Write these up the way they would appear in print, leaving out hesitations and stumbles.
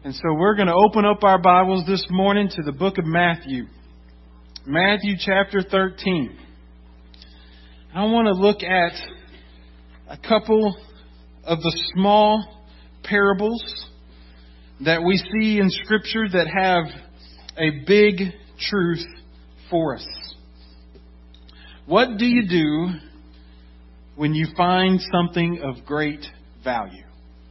And so we're going to open up our Bibles this morning to the book of Matthew. Matthew chapter 13. I want to look at a couple of the small parables that we see in Scripture that have a big truth for us. What do you do when you find something of great value?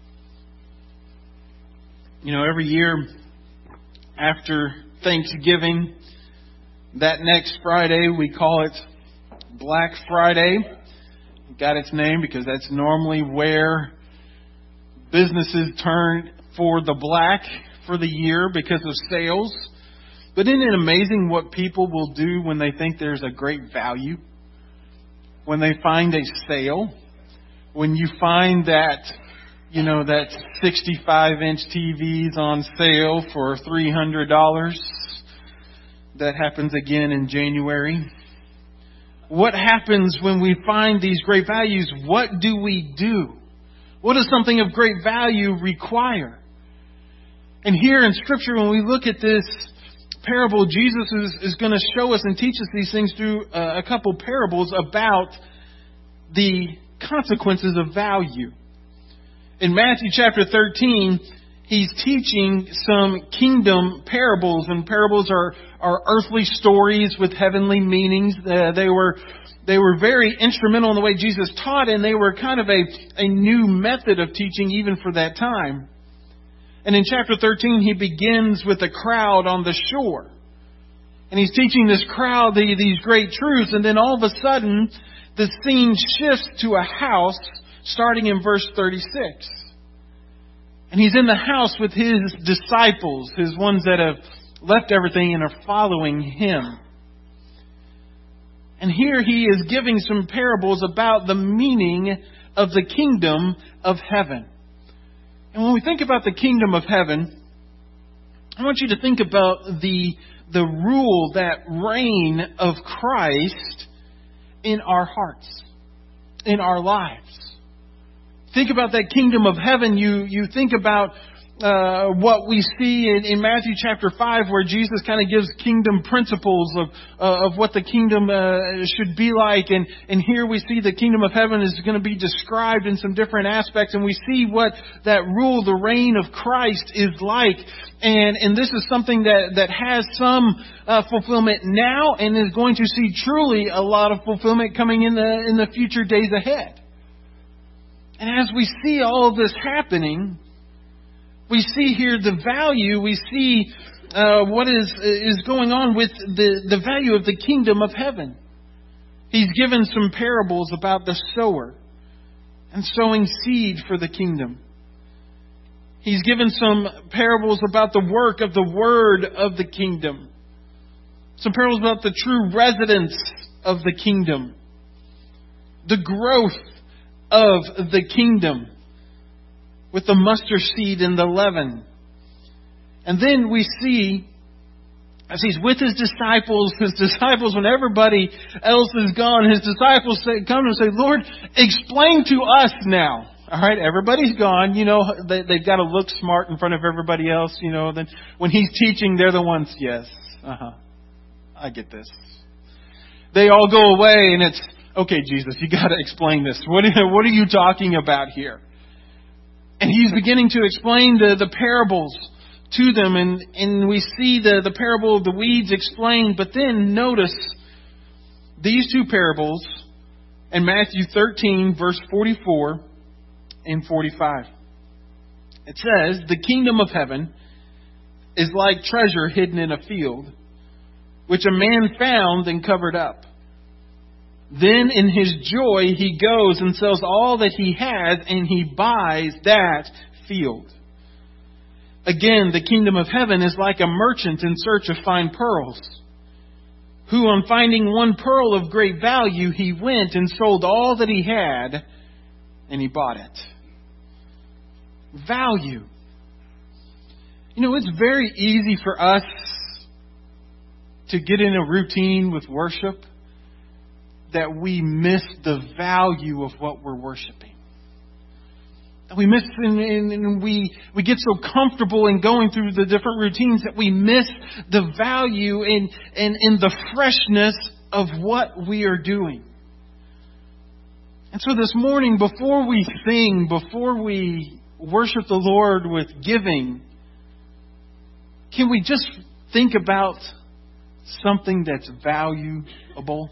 You know, every year after Thanksgiving, that next Friday, we call it Black Friday. It got its name because that's normally where businesses turn for the black for the year because of sales. But isn't it amazing what people will do when they think there's a great value? When they find a sale? When you find that, you know, that 65-inch TV's on sale for $300. That happens again in January. What happens when we find these great values? What do we do? What does something of great value require? And here in Scripture, when we look at this parable, Jesus is going to show us and teach us these things through a couple parables about the consequences of value. In Matthew chapter 13, he's teaching some kingdom parables, and parables are earthly stories with heavenly meanings. They were very instrumental in the way Jesus taught, and they were kind of a new method of teaching even for that time. And in chapter 13, he begins with a crowd on the shore. And he's teaching this crowd these great truths, and then all of a sudden, the scene shifts to a house starting in verse 36. And he's in the house with his disciples, his ones that have left everything and are following him. And here he is giving some parables about the meaning of the kingdom of heaven. And when we think about the kingdom of heaven, I want you to think about the rule, that reign of Christ in our hearts, in our lives. Think about that kingdom of heaven. You think about what we see in Matthew chapter 5, where Jesus kind of gives kingdom principles of what the kingdom should be like. And here we see the kingdom of heaven is going to be described in some different aspects. And we see what that rule, the reign of Christ, is like. And this is something that has some fulfillment now and is going to see truly a lot of fulfillment coming in the future days ahead. And as we see all of this happening, we see here the value, we see what is going on with the value of the kingdom of heaven. He's given some parables about the sower and sowing seed for the kingdom. He's given some parables about the work of the word of the kingdom. Some parables about the true residence of the kingdom. The growth of the kingdom with the mustard seed and the leaven. And then we see, as he's with his disciples, when everybody else is gone, his disciples come and say, Lord, explain to us now. All right, everybody's gone. You know, they've got to look smart in front of everybody else. You know, then when he's teaching, they're the ones, yes, I get this. They all go away and it's, okay, Jesus, you got to explain this. What are you talking about here? And he's beginning to explain the parables to them. And we see the parable of the weeds explained. But then notice these two parables in Matthew 13, verse 44 and 45. It says, the kingdom of heaven is like treasure hidden in a field, which a man found and covered up. Then in his joy he goes and sells all that he has and he buys that field. Again, the kingdom of heaven is like a merchant in search of fine pearls, who on finding one pearl of great value, he went and sold all that he had and he bought it. Value. You know, it's very easy for us to get in a routine with worship that we miss the value of what we're worshiping. We miss and we get so comfortable in going through the different routines that we miss the value in the freshness of what we are doing. And so this morning, before we sing, before we worship the Lord with giving, can we just think about something that's valuable?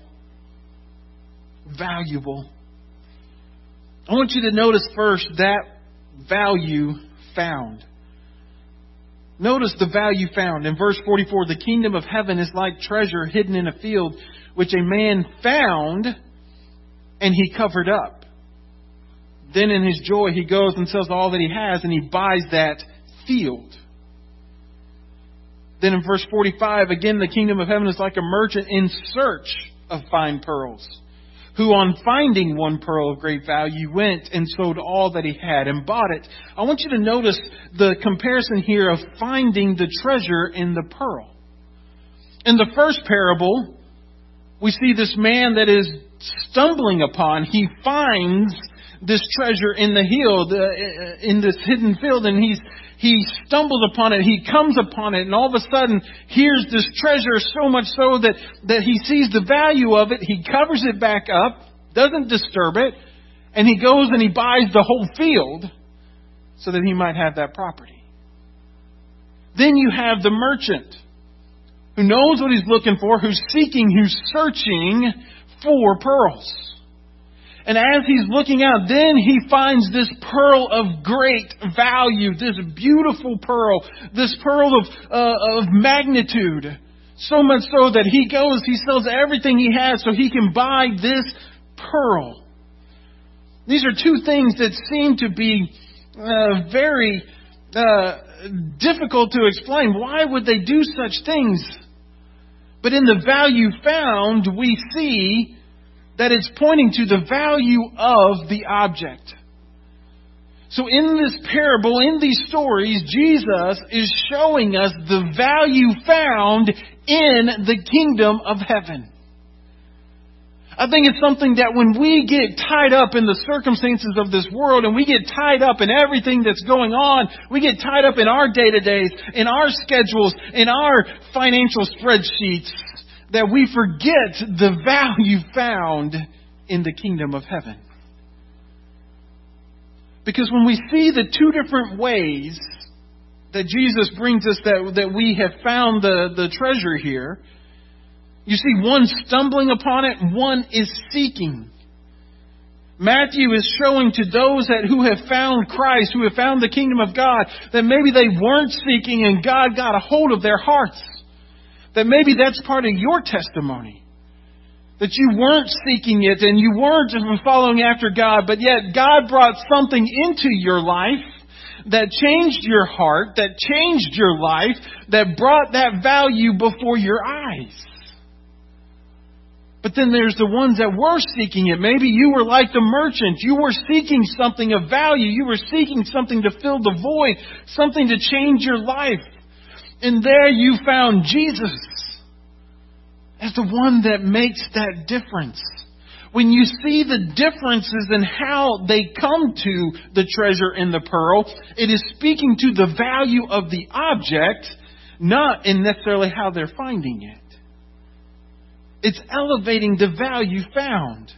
Valuable. I want you to notice first that value found. Notice the value found. In verse 44, the kingdom of heaven is like treasure hidden in a field, which a man found and he covered up. Then in his joy he goes and sells all that he has and he buys that field. Then in verse 45, again, the kingdom of heaven is like a merchant in search of fine pearls, who on finding one pearl of great value went and sold all that he had and bought it. I want you to notice the comparison here of finding the treasure in the pearl. In the first parable, we see this man that is stumbling upon. He finds this treasure in the field, in this hidden field, and he stumbles upon it, he comes upon it, and all of a sudden, here's this treasure, so much so that he sees the value of it, he covers it back up, doesn't disturb it, and he goes and he buys the whole field so that he might have that property. Then you have the merchant who knows what he's looking for, who's seeking, who's searching for pearls. And as he's looking out, then he finds this pearl of great value, this beautiful pearl, this pearl of magnitude. So much so that he goes, he sells everything he has so he can buy this pearl. These are two things that seem to be very difficult to explain. Why would they do such things? But in the value found, we see that it's pointing to the value of the object. So in this parable, in these stories, Jesus is showing us the value found in the kingdom of heaven. I think it's something that when we get tied up in the circumstances of this world and we get tied up in everything that's going on, we get tied up in our day-to-days, in our schedules, in our financial spreadsheets, that we forget the value found in the kingdom of heaven. Because when we see the two different ways that Jesus brings us that we have found the treasure here, you see one stumbling upon it, one is seeking. Matthew is showing to those who have found Christ, who have found the kingdom of God, that maybe they weren't seeking and God got a hold of their hearts. That maybe that's part of your testimony. That you weren't seeking it and you weren't following after God, but yet God brought something into your life that changed your heart, that changed your life, that brought that value before your eyes. But then there's the ones that were seeking it. Maybe you were like the merchant. You were seeking something of value. You were seeking something to fill the void, something to change your life. And there you found Jesus as the one that makes that difference. When you see the differences in how they come to the treasure in the pearl, it is speaking to the value of the object, not in necessarily how they're finding it. It's elevating the value found.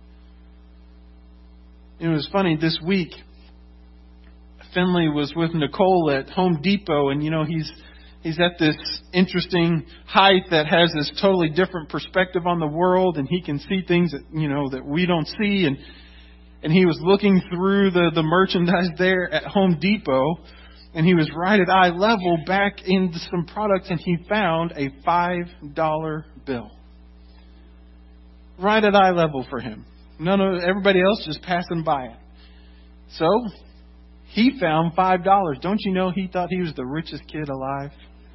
It was funny, this week, Finley was with Nicole at Home Depot, and he's at this interesting height that has this totally different perspective on the world, and he can see things that that we don't see. And he was looking through the merchandise there at Home Depot, and he was right at eye level back into some products, and he found a $5 bill. Right at eye level for him. Everybody else just passing by it. So he found $5. Don't you know he thought he was the richest kid alive?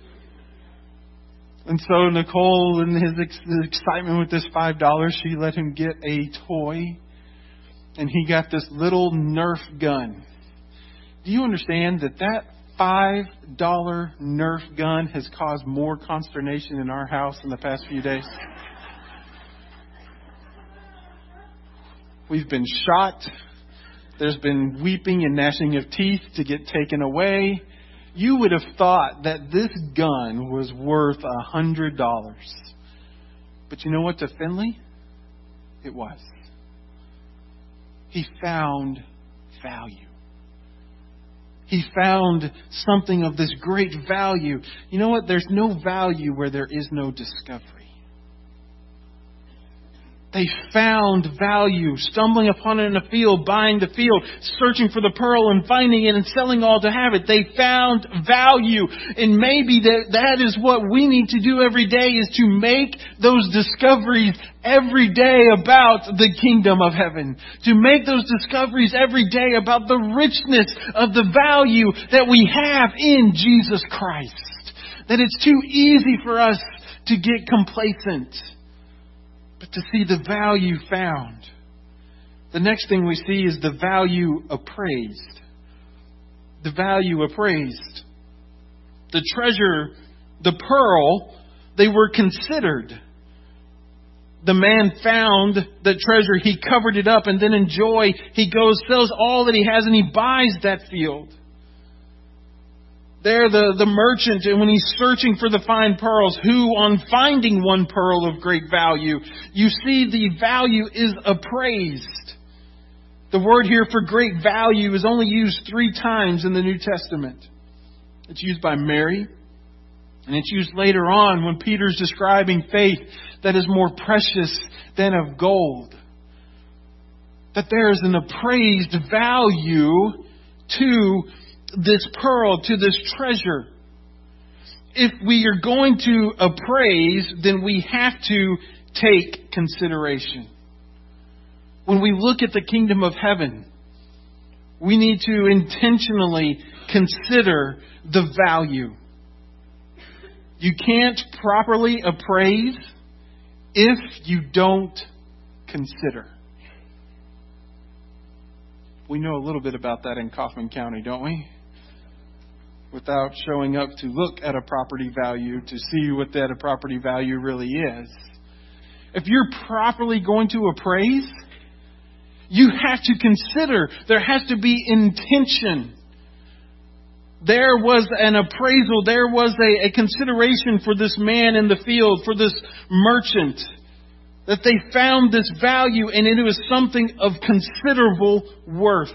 And so Nicole, in his excitement with this $5, she let him get a toy. And he got this little Nerf gun. Do you understand that $5 Nerf gun has caused more consternation in our house in the past few days? We've been shot. There's been weeping and gnashing of teeth to get taken away. You would have thought that this gun was worth $100. But you know what, to Finley? It was. He found value. He found something of this great value. You know what? There's no value where there is no discovery. They found value, stumbling upon it in a field, buying the field, searching for the pearl and finding it and selling all to have it. They found value. And maybe that is what we need to do every day, is to make those discoveries every day about the kingdom of heaven. To make those discoveries every day about the richness of the value that we have in Jesus Christ. That it's too easy for us to get complacent, but to see the value found. The next thing we see is the value appraised. The value appraised. The treasure, the pearl, they were considered. The man found the treasure, he covered it up, and then in joy, he goes, sells all that he has, and he buys that field. There, the merchant, and when he's searching for the fine pearls, who on finding one pearl of great value, you see the value is appraised. The word here for great value is only used 3 times in the New Testament. It's used by Mary, and it's used later on when Peter's describing faith that is more precious than of gold. That there is an appraised value to this pearl, to this treasure. If we are going to appraise, then we have to take consideration. When we look at the kingdom of heaven, we need to intentionally consider the value. You can't properly appraise if you don't consider. We know a little bit about that in Kaufman County, don't we? Without showing up to look at a property value to see what that property value really is. If you're properly going to appraise, you have to consider. There has to be intention. There was an appraisal. There was a consideration for this man in the field, for this merchant. That they found this value, and it was something of considerable worth.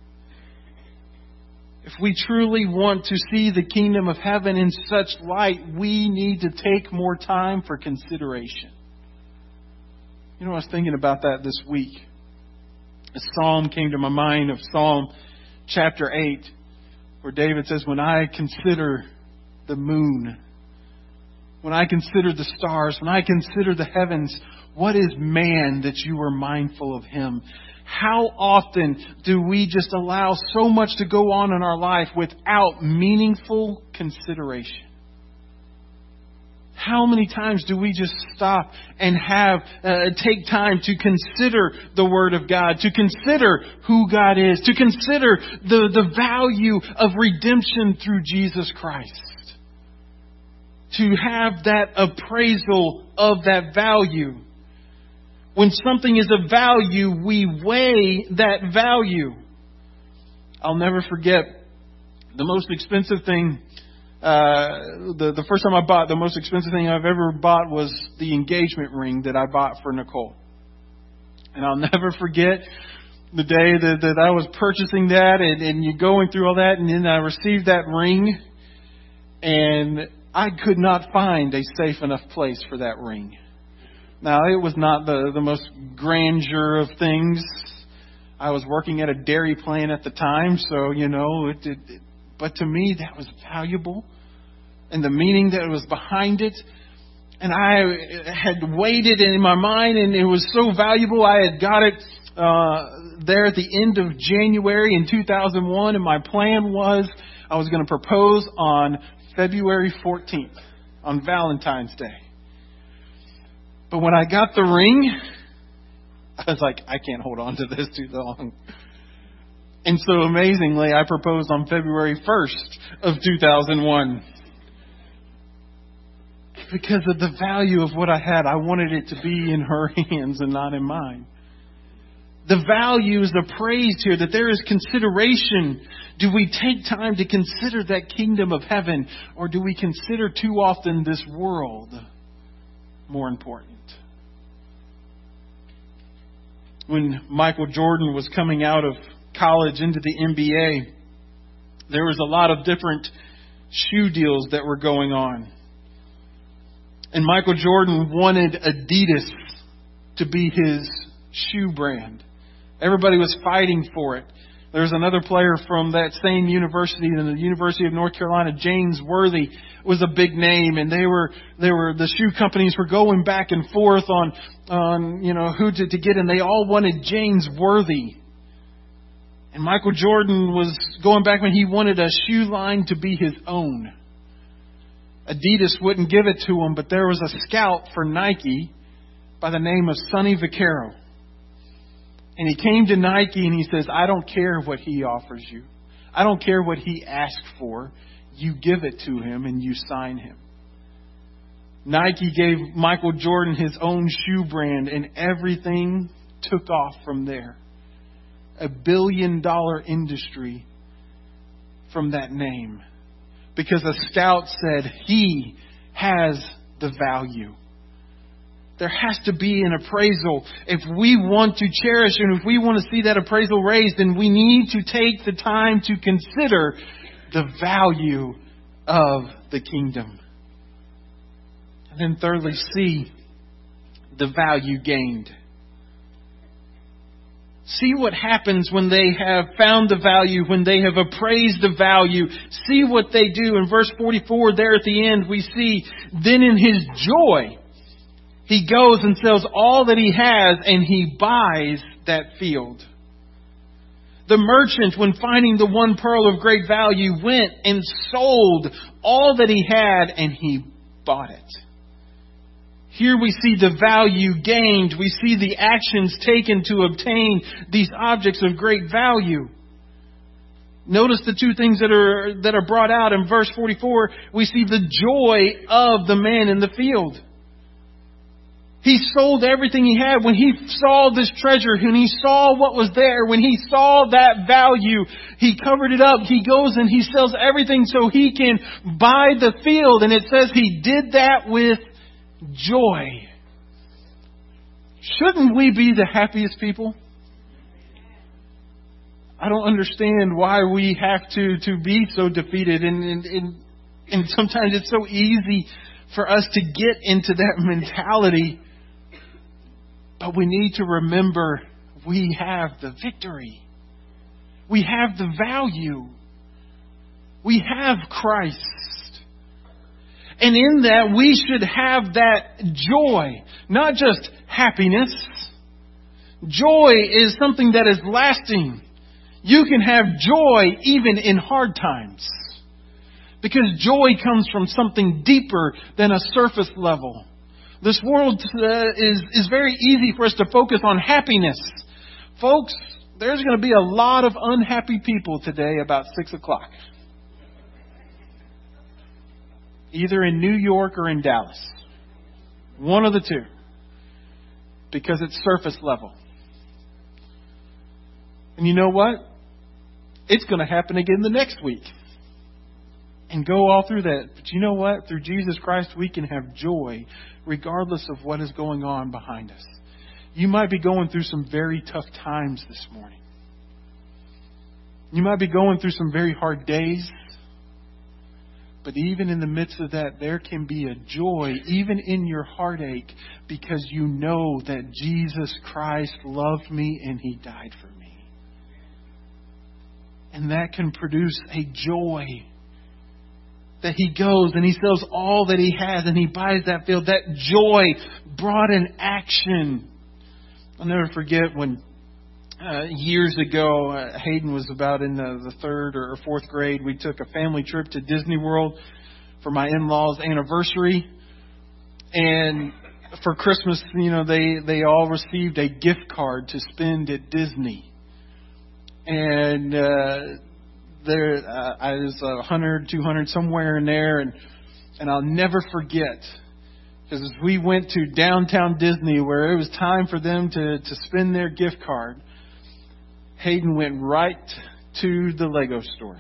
If we truly want to see the kingdom of heaven in such light, we need to take more time for consideration. You know, I was thinking about that this week. A psalm came to my mind of Psalm chapter 8, where David says, when I consider the moon, when I consider the stars, when I consider the heavens, what is man that you are mindful of him? How often do we just allow so much to go on in our life without meaningful consideration? How many times do we just stop and take time to consider the Word of God, to consider who God is, to consider the value of redemption through Jesus Christ? To have that appraisal of that value. When something is of value, we weigh that value. I'll never forget the most expensive thing. The first time I bought, the most expensive thing I've ever bought was the engagement ring that I bought for Nicole. And I'll never forget the day that I was purchasing that and you going through all that, and then I received that ring, and I could not find a safe enough place for that ring. Now, it was not the most grandeur of things. I was working at a dairy plant at the time, so, you know, but to me, that was valuable. And the meaning that was behind it. And I had weighed it in my mind, and it was so valuable. I had got it there at the end of January in 2001, and my plan was I was going to propose on February 14th, on Valentine's Day. But when I got the ring, I was like, I can't hold on to this too long. And so amazingly, I proposed on February 1st of 2001. Because of the value of what I had, I wanted it to be in her hands and not in mine. The value is appraised here, that there is consideration. Do we take time to consider that kingdom of heaven, or do we consider too often this world more important? When Michael Jordan was coming out of college into the NBA, there was a lot of different shoe deals that were going on. And Michael Jordan wanted Adidas to be his shoe brand. Everybody was fighting for it. There was another player from that same university, the University of North Carolina, James Worthy, was a big name, and the shoe companies were going back and forth on who to get, and they all wanted James Worthy. And Michael Jordan was going back when he wanted a shoe line to be his own. Adidas wouldn't give it to him, but there was a scout for Nike by the name of Sonny Vaccaro. And he came to Nike and he says, I don't care what he offers you. I don't care what he asks for. You give it to him and you sign him. Nike gave Michael Jordan his own shoe brand, and everything took off from there. $1 billion industry from that name. Because a scout said he has the value. There has to be an appraisal. If we want to cherish and if we want to see that appraisal raised, then we need to take the time to consider the value of the kingdom. And then thirdly, see the value gained. See what happens when they have found the value, when they have appraised the value. See what they do. In verse 44, there at the end, we see, then in his joy, he goes and sells all that he has and he buys that field. The merchant, when finding the one pearl of great value, went and sold all that he had and he bought it. Here we see the value gained. We see the actions taken to obtain these objects of great value. Notice the two things that are brought out in verse 44. We see the joy of the man in the field. He sold everything he had. When he saw this treasure, when he saw what was there, when he saw that value, he covered it up. He goes and he sells everything so he can buy the field. And it says he did that with joy. Shouldn't we be the happiest people? I don't understand why we have to be so defeated. And sometimes it's so easy for us to get into that mentality. But we need to remember we have the victory. We have the value. We have Christ. And in that we should have that joy, not just happiness. Joy is something that is lasting. You can have joy even in hard times. Because joy comes from something deeper than a surface level. This world is very easy for us to focus on happiness. Folks, there's going to be a lot of unhappy people today about 6 o'clock. Either in New York or in Dallas. One of the two. Because it's surface level. And you know what? It's going to happen again the next week. And go all through that. But you know what? Through Jesus Christ, we can have joy regardless of what is going on behind us. You might be going through some very tough times this morning. You might be going through some very hard days. But even in the midst of that, there can be a joy, even in your heartache, because you know that Jesus Christ loved me and He died for me. And that can produce a joy. That he goes and he sells all that he has and he buys that field. That joy brought an action. I'll never forget when years ago, Hayden was about in the third or fourth grade. We took a family trip to Disney World for my in-laws' anniversary. And for Christmas, they all received a gift card to spend at Disney. And I was 100, 200, somewhere in there, and I'll never forget, because as we went to downtown Disney, where it was time for them to spend their gift card, Hayden went right to the Lego store.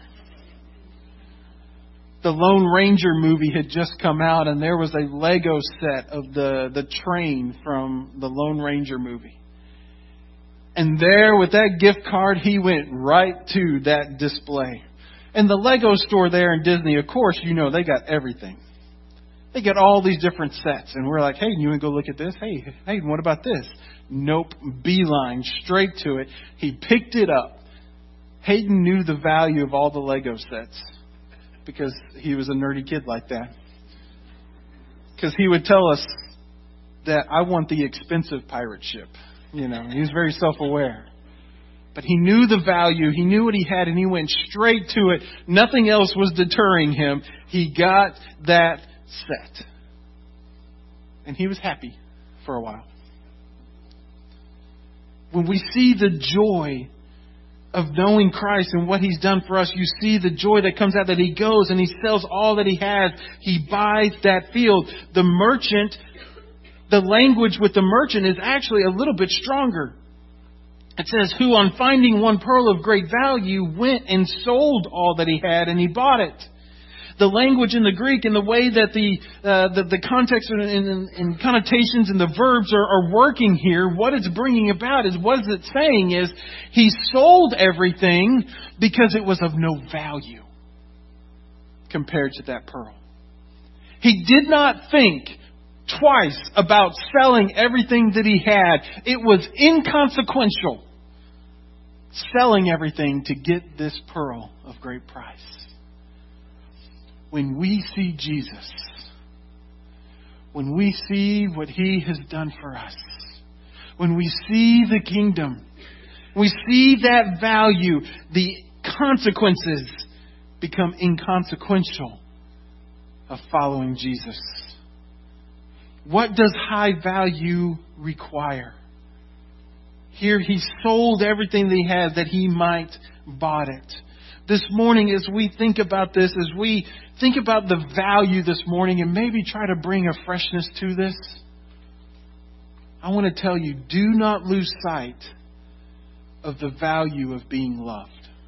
The Lone Ranger movie had just come out, and there was a Lego set of the train from the Lone Ranger movie. And there, with that gift card, he went right to that display. And the Lego store there in Disney, of course, you know, they got everything. They got all these different sets. And we're like, hey, you want to go look at this? Hey, Hayden, what about this? Nope. Beeline, straight to it. He picked it up. Hayden knew the value of all the Lego sets because he was a nerdy kid like that. Because he would tell us that I want the expensive pirate ship. You know, he was very self-aware. But he knew the value. He knew what he had, and he went straight to it. Nothing else was deterring him. He got that set. And he was happy for a while. When we see the joy of knowing Christ and what He's done for us, you see the joy that comes out that He goes and He sells all that He has. He buys that field. The merchant, the language with the merchant is actually a little bit stronger. It says, who on finding one pearl of great value went and sold all that he had and he bought it. The language in the Greek and the way that the context and connotations and the verbs are working here, what it's bringing about is, what it's saying is, he sold everything because it was of no value compared to that pearl. He did not think twice about selling everything that he had. It was inconsequential selling everything to get this pearl of great price. When we see Jesus, when we see what He has done for us, when we see the kingdom, we see that value, the consequences become inconsequential of following Jesus. What does high value require? Here He sold everything that He had that He might bought it. This morning, as we think about this, as we think about the value this morning and maybe try to bring a freshness to this, I want to tell you, do not lose sight of the value of being loved.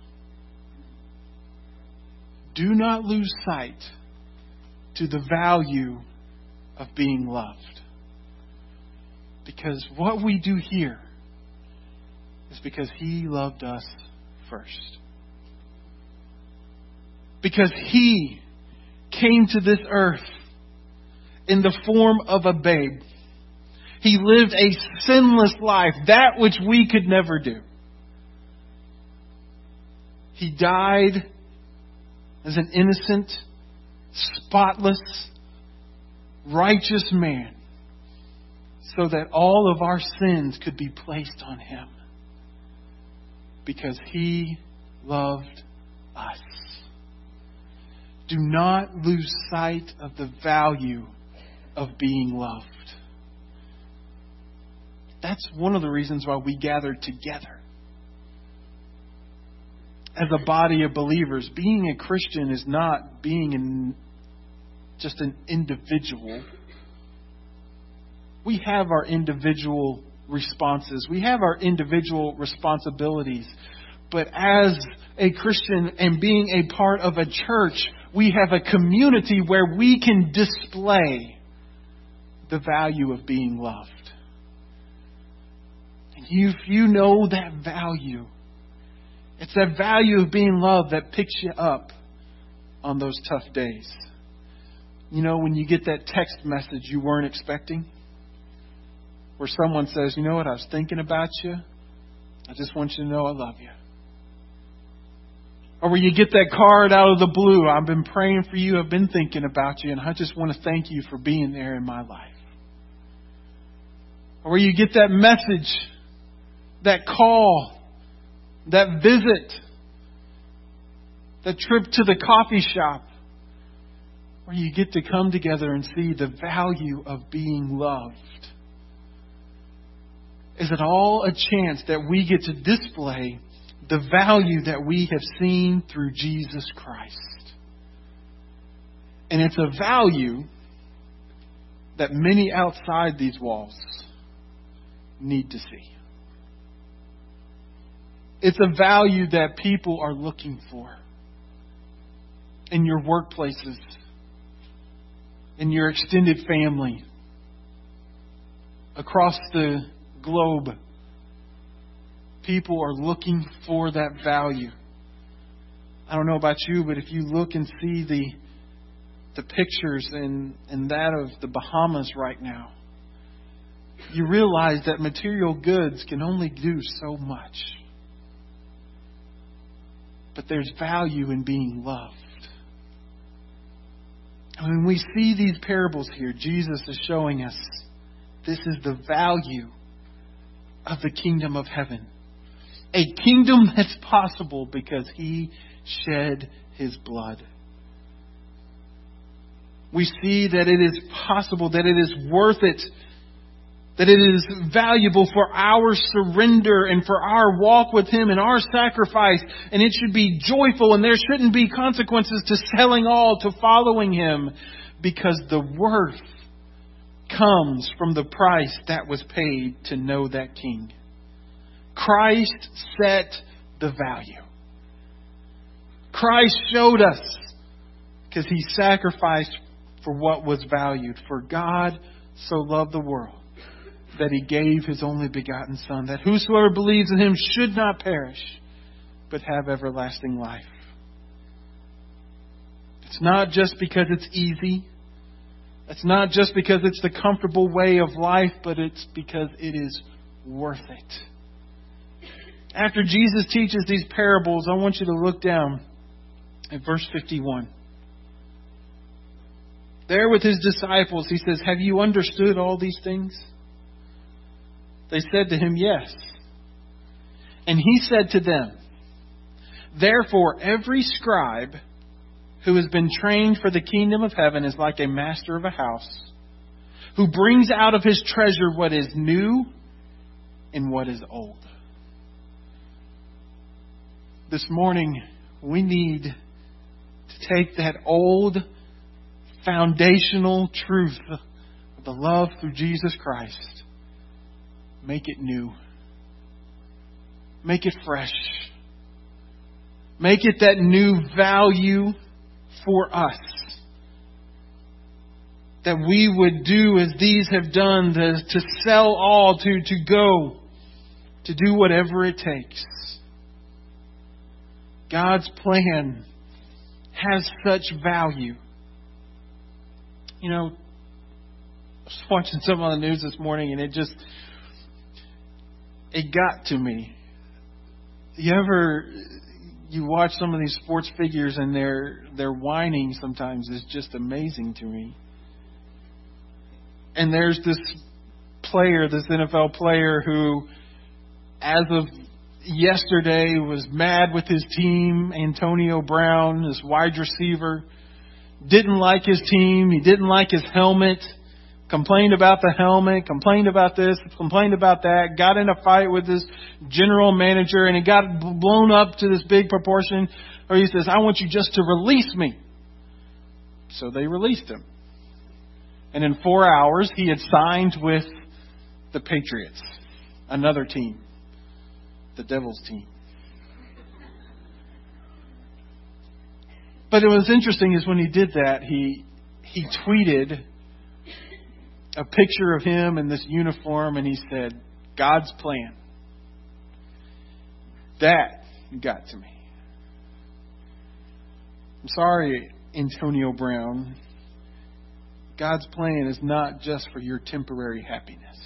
Do not lose sight to the value of being loved. Because what we do here is because He loved us first. Because He came to this earth in the form of a babe. He lived a sinless life, that which we could never do. He died as an innocent, spotless, righteous man so that all of our sins could be placed on Him. Because He loved us. Do not lose sight of the value of being loved. That's one of the reasons why we gather together. As a body of believers, being a Christian is not being just an individual. We have our individual responses. We have our individual responsibilities. But as a Christian and being a part of a church, we have a community where we can display the value of being loved. And if you know that value, it's that value of being loved that picks you up on those tough days. You know, when you get that text message you weren't expecting, where someone says, you know what, I was thinking about you. I just want you to know I love you. Or where you get that card out of the blue, I've been praying for you, I've been thinking about you, and I just want to thank you for being there in my life. Or where you get that message, that call, that visit, that trip to the coffee shop, where you get to come together and see the value of being loved. Is it all a chance that we get to display the value that we have seen through Jesus Christ? And it's a value that many outside these walls need to see. It's a value that people are looking for in your workplaces, in your extended family, across the globe. People are looking for that value. I don't know about you, but if you look and see the pictures in that of the Bahamas right now, you realize that material goods can only do so much. But there's value in being loved. And when we see these parables here, Jesus is showing us this is the value of the kingdom of heaven. A kingdom that's possible because He shed His blood. We see that it is possible, that it is worth it, that it is valuable for our surrender and for our walk with Him and our sacrifice. And it should be joyful, and there shouldn't be consequences to selling all, to following Him, because the worth comes from the price that was paid to know that King. Christ set the value. Christ showed us because He sacrificed for what was valued. For God so loved the world that He gave His only begotten Son, that whosoever believes in Him should not perish, but have everlasting life. It's not just because it's easy. It's not just because it's the comfortable way of life, but it's because it is worth it. After Jesus teaches these parables, I want you to look down at verse 51. There with His disciples, He says, "Have you understood all these things?" They said to Him, "Yes." And He said to them, "Therefore every scribe who has been trained for the kingdom of heaven is like a master of a house, who brings out of his treasure what is new and what is old." This morning, we need to take that old foundational truth of the love through Jesus Christ, make it new, make it fresh, make it that new value for us, that we would do as these have done, to sell all, to go, to do whatever it takes. God's plan has such value. You know, I was watching something on the news this morning, and it got to me. You watch some of these sports figures, and their whining sometimes is just amazing to me. And there's this NFL player who, as of yesterday, was mad with his team. Antonio Brown, his wide receiver, didn't like his team. He didn't like his helmet. Complained about the helmet, complained about this, complained about that, got in a fight with his general manager, and it got blown up to this big proportion where he says, "I want you just to release me." So they released him. And in 4 hours, he had signed with the Patriots, another team, the Devil's team. But it was interesting is when he did that, he tweeted a picture of him in this uniform, and he said, "God's plan." That got to me. I'm sorry, Antonio Brown. God's plan is not just for your temporary happiness.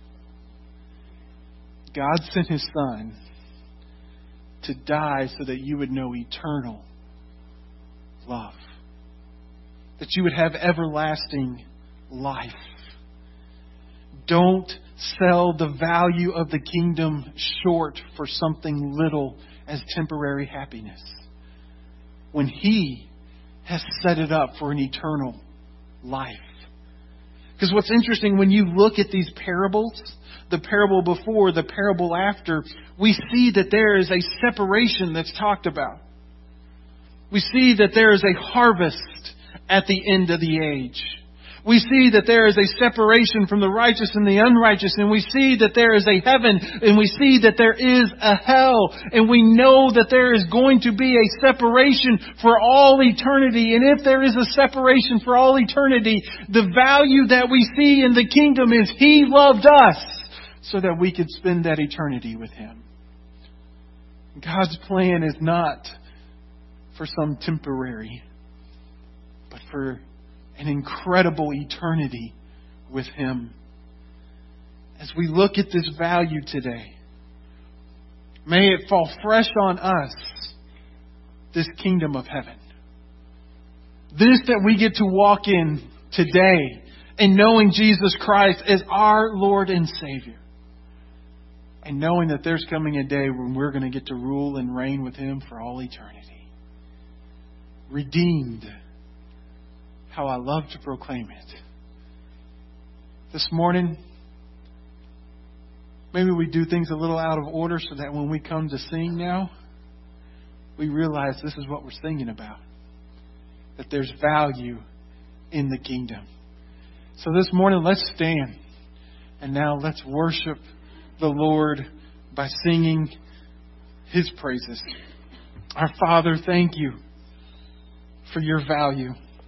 God sent His Son to die so that you would know eternal love, that you would have everlasting life. Don't sell the value of the kingdom short for something little as temporary happiness, when He has set it up for an eternal life. Because what's interesting, when you look at these parables, the parable before, the parable after, we see that there is a separation that's talked about. We see that there is a harvest at the end of the age. We see that there is a separation from the righteous and the unrighteous, and we see that there is a heaven, and we see that there is a hell, and we know that there is going to be a separation for all eternity. And if there is a separation for all eternity, the value that we see in the kingdom is He loved us so that we could spend that eternity with Him. God's plan is not for some temporary, but for an incredible eternity with Him. As we look at this value today, may it fall fresh on us, this kingdom of heaven. This that we get to walk in today and knowing Jesus Christ as our Lord and Savior. And knowing that there's coming a day when we're going to get to rule and reign with Him for all eternity. Redeemed. How I love to proclaim it. This morning, maybe we do things a little out of order so that when we come to sing now, we realize this is what we're singing about. That there's value in the kingdom. So this morning, let's stand. And now let's worship the Lord by singing His praises. Our Father, thank You for Your value.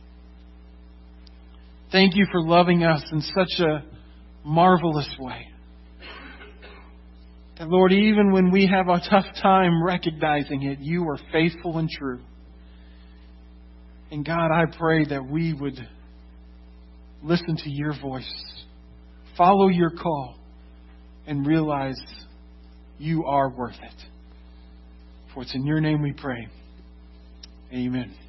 Thank You for loving us in such a marvelous way. That, Lord, even when we have a tough time recognizing it, You are faithful and true. And God, I pray that we would listen to Your voice, follow Your call, and realize You are worth it. For it's in Your name we pray. Amen.